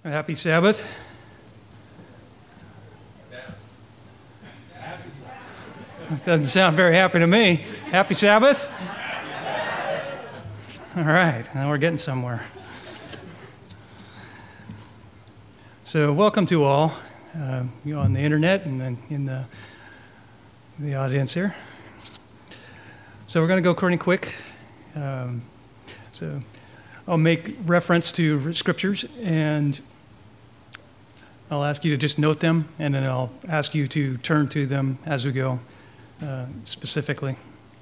Happy Sabbath. Doesn't sound very happy to me. Happy Sabbath? All right, now we're getting somewhere. So welcome to all, you on the internet and then in the audience here. So we're going to go pretty quick. So I'll make reference to scriptures and I'll ask you to just note them, and then I'll ask you to turn to them as we go specifically.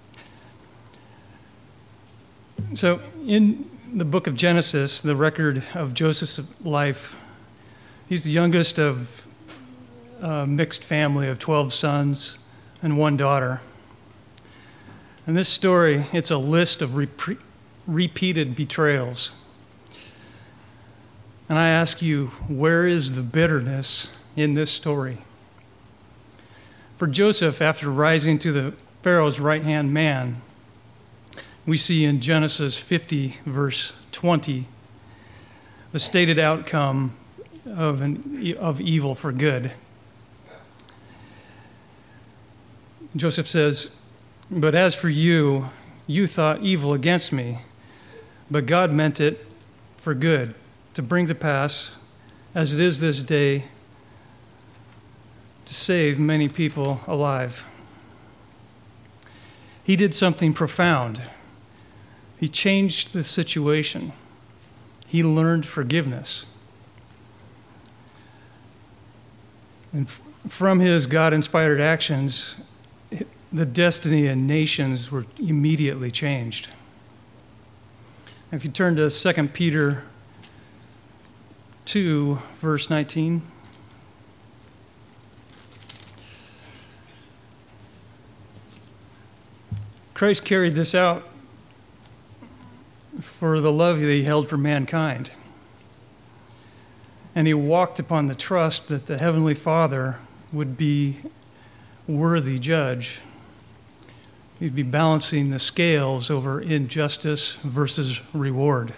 So in the book of Genesis, the record of Joseph's life, he's the youngest of a mixed family of 12 sons and one daughter. And this story, it's a list of repeated betrayals. And I ask you, where is the bitterness in this story? For Joseph, after rising to the Pharaoh's right-hand man, we see in Genesis 50, verse 20, the stated outcome of evil for good. Joseph says, "But as for you, you thought evil against me, but God meant it for good, to bring to pass, as it is this day, to save many people alive." He did something profound. He changed the situation. He learned forgiveness. And from his God-inspired actions, the destiny of nations were immediately changed. If you turn to 2 Peter 2, verse 19. Christ carried this out for the love that he held for mankind. And he walked upon the trust that the Heavenly Father would be worthy judge. He'd be balancing the scales over injustice versus reward.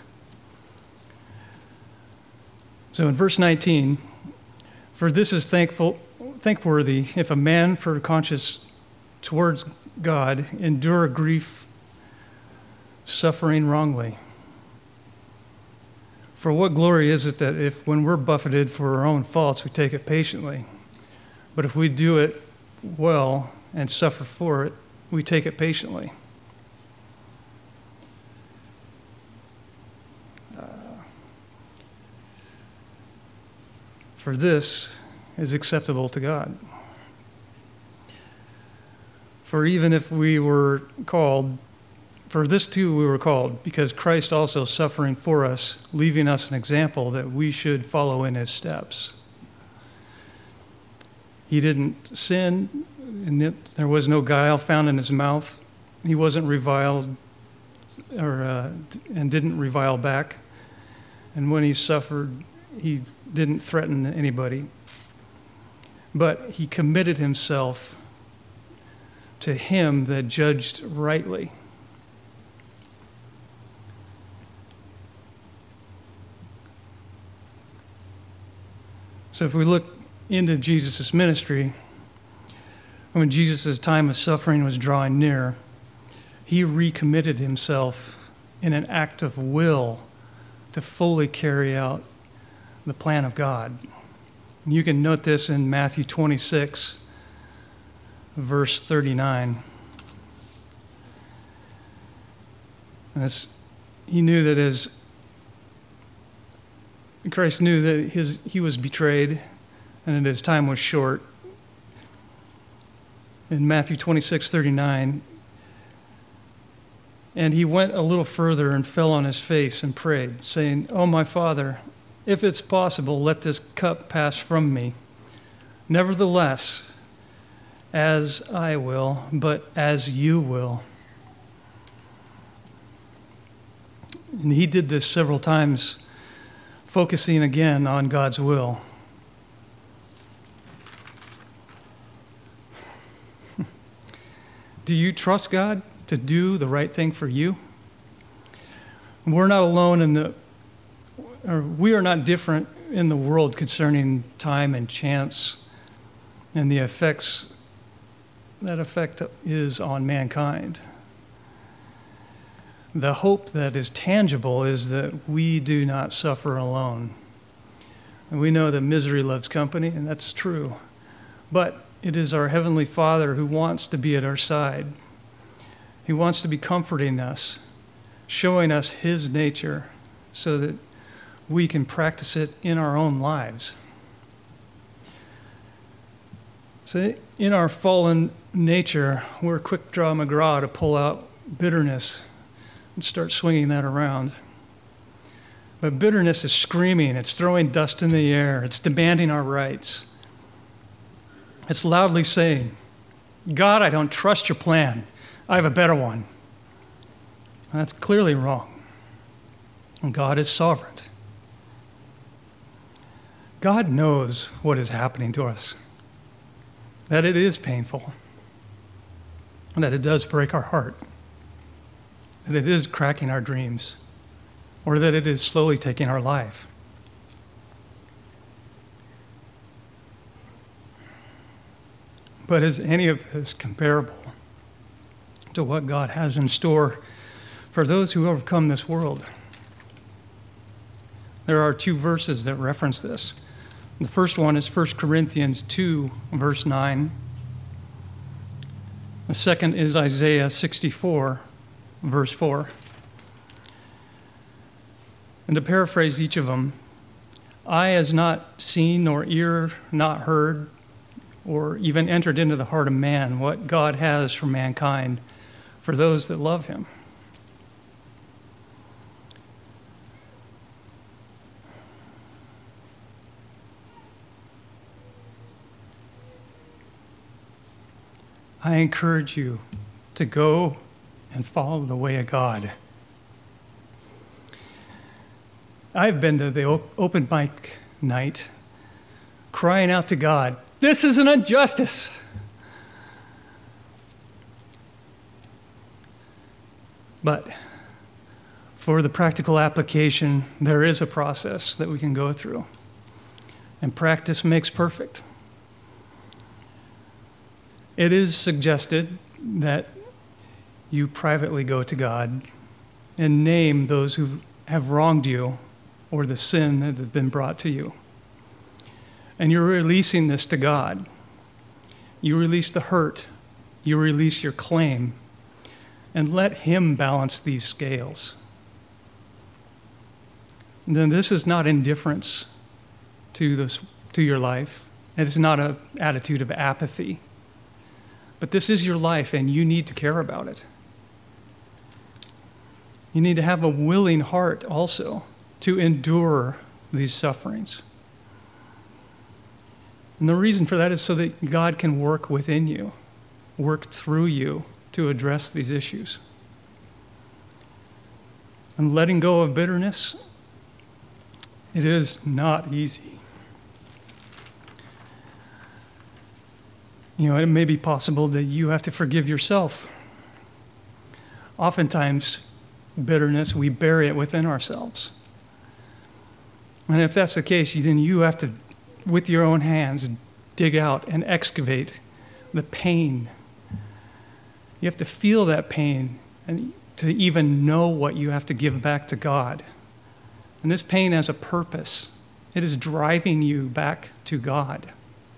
So in verse 19, "For this is thankworthy if a man for conscience towards God endure grief, suffering wrongly. For what glory is it that if when we're buffeted for our own faults, we take it patiently? But if we do it well and suffer for it, we take it patiently." For this is acceptable to God. For even if we were called, for this too we were called, because Christ also suffering for us, leaving us an example that we should follow in his steps. He didn't sin, and there was no guile found in his mouth. He wasn't reviled and didn't revile back. And when he suffered, he didn't threaten anybody. But he committed himself to him that judged rightly. So if we look into Jesus' ministry, when Jesus' time of suffering was drawing near, he recommitted himself in an act of will to fully carry out the plan of God. You can note this in Matthew 26, verse 39. And he knew that Christ knew that he was betrayed and that his time was short. In Matthew 26:39, "And he went a little further and fell on his face and prayed, saying, 'Oh, my Father, if it's possible, let this cup pass from me. Nevertheless, as I will, but as you will.'" And he did this several times, focusing again on God's will. Do you trust God to do the right thing for you? We're not alone we are not different in the world concerning time and chance and the effects that effect is on mankind. The hope that is tangible is that we do not suffer alone. And we know that misery loves company, and that's true. But it is our Heavenly Father who wants to be at our side. He wants to be comforting us, showing us His nature so that we can practice it in our own lives. So in our fallen nature, we're quick draw McGraw to pull out bitterness and start swinging that around. But bitterness is screaming, it's throwing dust in the air, it's demanding our rights. It's loudly saying, God, I don't trust your plan. I have a better one. And that's clearly wrong. And God is sovereign. God knows what is happening to us, that it is painful, and that it does break our heart, that it is cracking our dreams, or that it is slowly taking our life. But is any of this comparable to what God has in store for those who overcome this world? There are two verses that reference this. The first one is 1 Corinthians 2, verse 9. The second is Isaiah 64, verse 4. And to paraphrase each of them, eye has not seen, nor ear not heard, or even entered into the heart of man what God has for mankind, for those that love Him. I encourage you to go and follow the way of God. I've been to the open mic night crying out to God, this is an injustice. But for the practical application, there is a process that we can go through. And practice makes perfect. It is suggested that you privately go to God and name those who have wronged you or the sin that has been brought to you. And you're releasing this to God. You release the hurt. You release your claim. And let Him balance these scales. And then this is not indifference to your life. It's not an attitude of apathy. But this is your life, and you need to care about it. You need to have a willing heart also to endure these sufferings. And the reason for that is so that God can work within you, work through you to address these issues. And letting go of bitterness, it is not easy. You know, it may be possible that you have to forgive yourself. Oftentimes, bitterness, we bury it within ourselves. And if that's the case, then you have to, with your own hands, dig out and excavate the pain. You have to feel that pain and to even know what you have to give back to God. And this pain has a purpose. It is driving you back to God.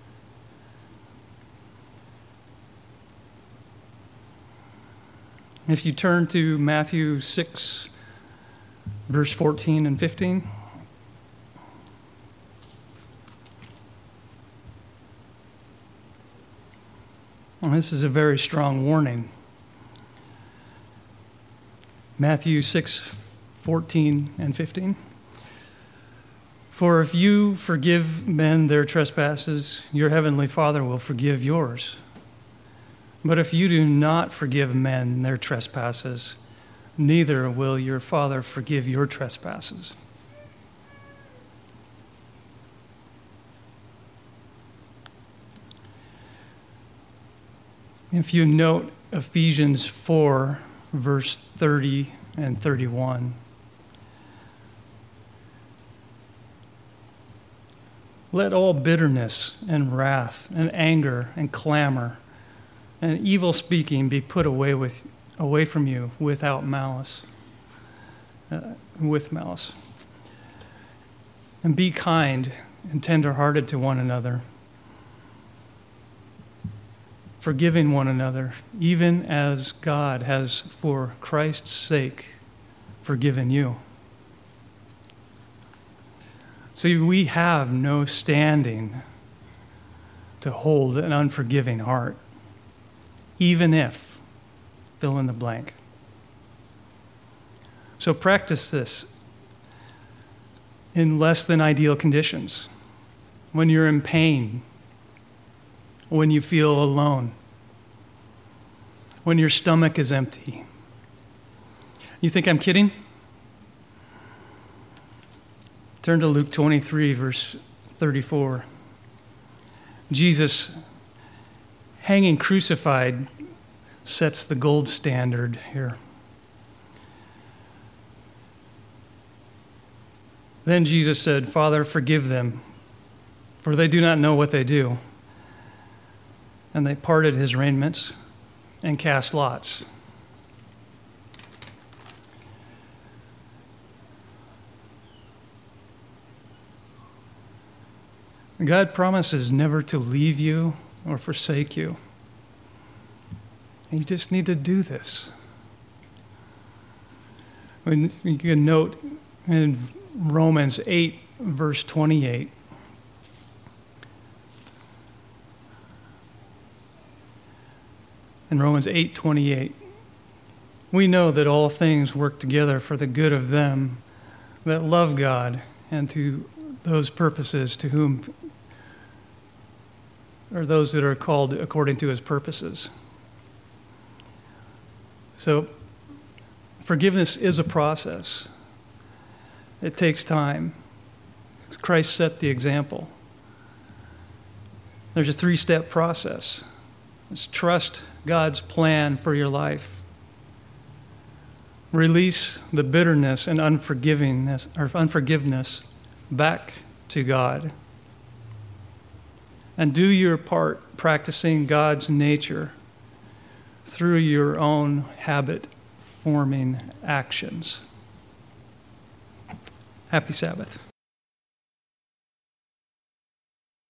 If you turn to Matthew 6, verse 14 and 15. Well, this is a very strong warning. Matthew 6, 14 and 15. For if you forgive men their trespasses, your heavenly Father will forgive yours. But if you do not forgive men their trespasses, neither will your Father forgive your trespasses. If you note Ephesians 4, verse 30 and 31, Let all bitterness and wrath and anger and clamor and evil speaking be put away from you without malice, with malice. And be kind and tender-hearted to one another, forgiving one another, even as God has, for Christ's sake, forgiven you. See, we have no standing to hold an unforgiving heart, even if, fill in the blank. So practice this in less than ideal conditions, when you're in pain, when you feel alone, when your stomach is empty. You think I'm kidding? Turn to Luke 23, verse 34. Jesus, hanging crucified, sets the gold standard here. Then Jesus said, "Father, forgive them, for they do not know what they do." And they parted his raiments and cast lots. God promises never to leave you or forsake you. And you just need to do this. You can note in Romans 8, verse 28. In Romans 8:28, we know that all things work together for the good of them that love God and to those purposes to whom, or those that are called according to his purposes. So forgiveness is a process. It takes time. Christ set the example. There's a 3-step process. It's trust God's plan for your life. Release the bitterness and unforgiveness back to God. And do your part practicing God's nature through your own habit-forming actions. Happy Sabbath.